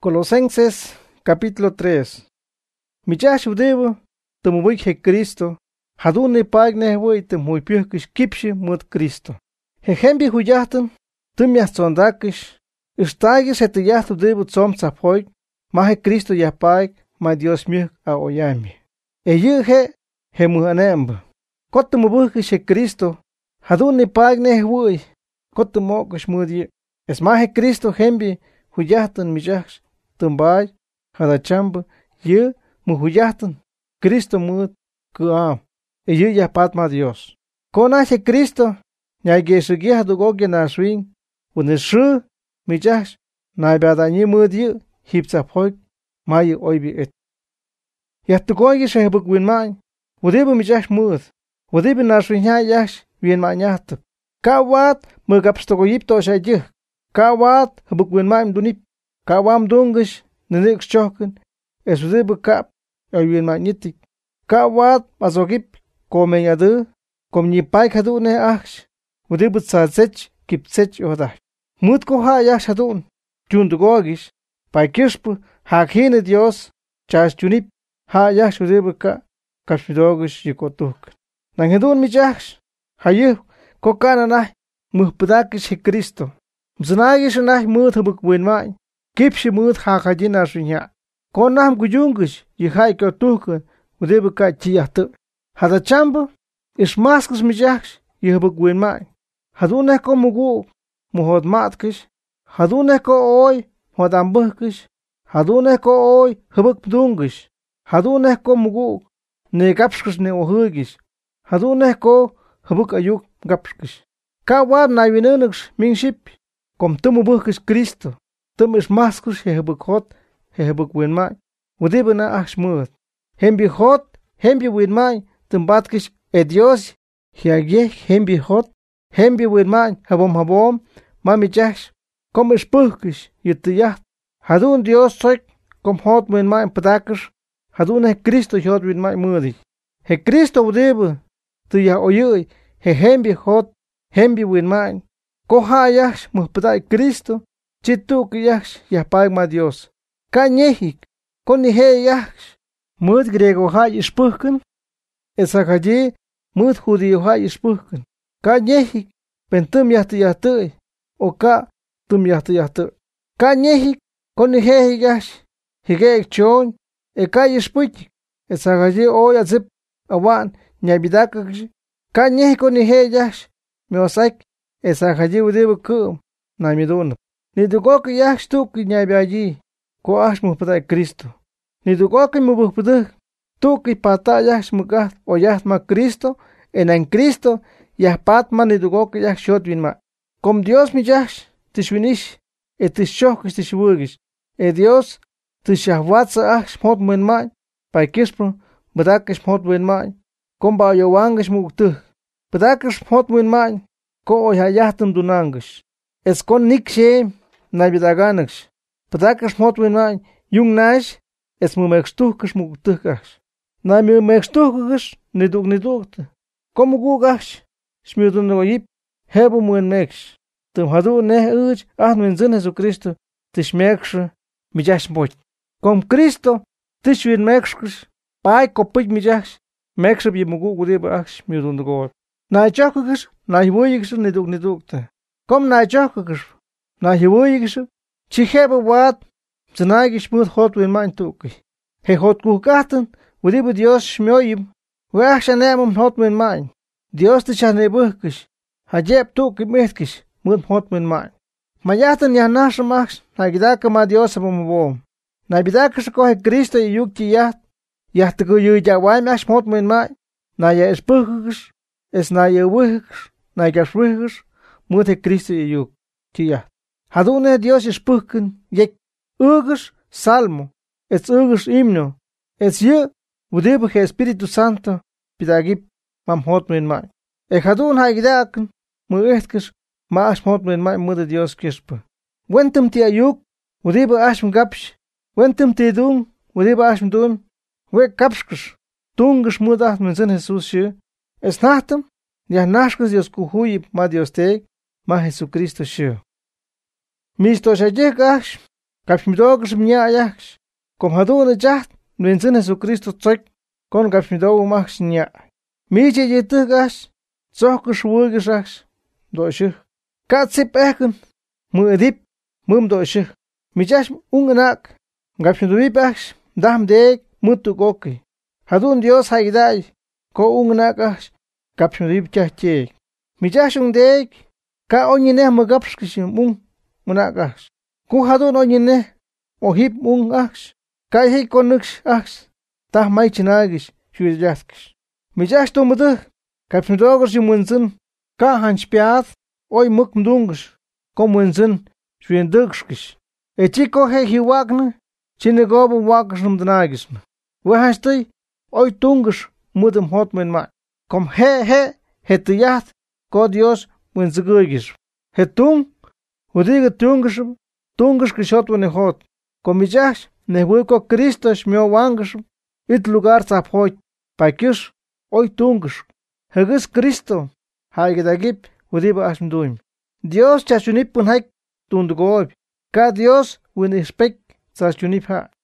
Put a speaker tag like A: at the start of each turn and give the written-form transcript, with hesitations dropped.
A: Colosenses capítulo 3. Michash udebo tumubuik he Cristo. Hadune pagne wei tumuy pyhkish kipshi mut Cristo. He hembi huyahten tumyas zondakish. Istagis et yahtu debu tsom tsapoik. Ma he Cristo yapaik ma Dios myh a oyami. E yu he muhanemb. Kotumubukish he Cristo. Hadune pagne wei. Kotumokish mudi. Es ma he Cristo hembi huyahten michash. Tumbay, hadachamb, ye, muhuyahtan, Cristo mut, kuam, e ye ya patma Dios. Konache Cristo, nyaigesugih dugogia na swing, uneshu, mijash, naibadani mud ye, hipsapoik, maye oibi et. Yatugogi shehbuk win mine, whatever mijash mud, whatever na swing yash, win manyat. Kawat, mugapstogoyipto shayih, kawat, habuk win mine dunip. Kawam dungish, nenix choken, es udebe kap, ayuin magnetic. Kawat, mazogip, komen yadu, kom ni paik hadune achs, udebe tsatsech, kipsech odah. Mut ko ha yash hadun, jundugogish, paikishpu, hakhine Dios, chas junip, ha yash udebe ka, kapsmidogish yikotuk. Nangedun mi jachs, hayuh, kokana nah, muhpedakish he Cristo. Mzanagish nah mut habuk win mine. Kipshi mut hakajina shunya. Konam gujungish, yihai kotuka, udebaka chiahtu. Hadachambo, is maskus mijaks, yihbuk winmai. Hadune ko mugu, muhod matkish. Hadune ko oi, hodambukish. Hadune ko oi, hubuk dungish. Hadune ko mugu, ne gapskish ne ohugish. Hadune ko hubuk ayuk gapskish. Kawab na winunux mingship, kom tumubukish Cristo. Tum is maskus he hebuk hot, he hebuk win mai. Udebe na achmut. Hembi hot, hembi win mai, tum batkish e Dios, hiagye hembi hot, hembi win mai, habom, mami jash, kom is puhkish, yutiyat. Hadun Dios soik, kom hot win mai padakish, hadun he Cristo hot win mai mudi. He Cristo udebe, tuya oyui, he hembi hot, hembi win mai. Koha yash muhpadai Cristo. Chituk yash yapagma Dios. Kanyehik, konihe yash. Mut grego hay ispuhken. Esakaji, mut judío hay ispuhken. Kanyehik, pentum yahtu. Oka, tum yahtu. Kanyehik, konihe yash. Higek chon, ekay ispuik. Esakaji oyazip, awan, nyabidakash. Kanyehik konihe yash. Meosaik, esakaji udebukum, namidun. Ni dugok yash tuk nyabiaji, ko ash muhpada Cristo. Ni dugok mubuhpada, tuk pata yash mugat o yash ma Cristo, en Cristo, yah patma ni dugok yash shot winma. Kom Dios mi yash, tishwinish, et tishok tishwurgish. E Dios, tishahwatsa ash mot winma, pa kispro, badakish mot winma, kom ba yowangish mugtuh. Badakish mot winma, ko oyhayatum dunangish. Es kon nikshe, navidaganex. Padakas motwinai, jung nash, es mumextukish mugtukash. Na mumextukish, nidukte. Como gugash, smudun noyip, hebu muen mex. Tum hadu ne uch, ahnu zin Jesucristo, tishmex, mijash moch. Com Cristo, tishwin mexkish, pai kopik mijash, mex bi mugu gudibach, smudun go. Na chakukish, na hiwoyikish nidukte. Com na chakukish. Na hiwoyigish, chiheba wat, zanagish mut hot win mein tuki. He hot kukaten, wudibu Dios shmyoyim, wachshanemum hot win mein. Dios te chanebukish, hajeb tuki metkish, mut hot win mein. Mayatan ya nashamach, nagidaka ma Dios abumubom. Nabidakish ko he Cristo yukti yat, yahtagu yujawai mash hot win mein. Na ya espukish, es na ya wikish, na gashwikish, mut he Cristo yuk, tiyat. Hadune Dios ispuhken, yek ugish salmo, es ugish himno, es ye, udebe Espíritu Santo, pidagip, mam hotmen mai. Hadun haigidaken, muechtkish, maash hotmen mai mude Dios kispe. Wentum ti ayuk, udebe ashm gapsh, wentum ti dung, udebe ashm dun, we kapskish, tungish mudacht men zin Jesus she, es nachtem, ya nashkis Dios kuhuyip ma Dios teg, ma Jesucristo she. Misto shayek ash, Kapshmidogus mnya'ayajx. Com jadun jaht, Winsin Jesucristo tzoik, con kapshmidogu machx nya. Miche yetagash, zohkush wugishax, doshih. Katsip eken, muedip, mum doshih. Michash unganak, kapshmidowipach, dam deg, mutu goki. Hadun Dios haiday, ko unganakash, kapshmidowip chacheg. Michash deg, ka onyine magapskish munakash. Ku hadun onyine, ohip mungaksh. Kai hei konux aks, tah mai chinagish, shuijaskish. Michash tomudu, kapshmidogos yumunzin, ka hanchpiad, oi muk mdungish, komunzin, shuindugskish. Echiko hei hiwagna, chinigobu wagish numdanagism. Wahastay, oi tungish, mudum hotmen ma. Kom he, hetiyat, ko Dios winzigugish. Hetung, udiga tungish kishotwane hot. Komijash, nehuiko Cristo shmio wangish, it lugar zaphoit, pakish, oi tungish. Hegis Cristo, haigedagip, udiba ashmduim. Dios chachunip punhaik tundugoib. Ka Dios win expect chachunip ha.